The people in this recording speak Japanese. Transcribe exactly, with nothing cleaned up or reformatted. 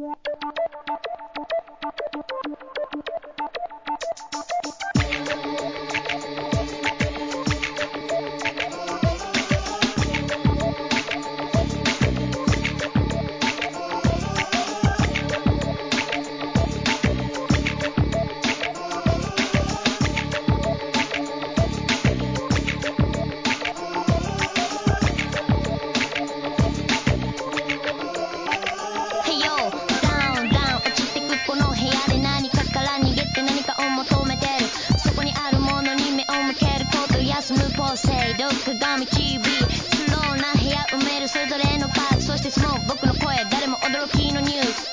鏡 ティーブイ スローな部屋埋めるそれぞれのパーツ、そしてスモーク僕の声誰も驚きのニュース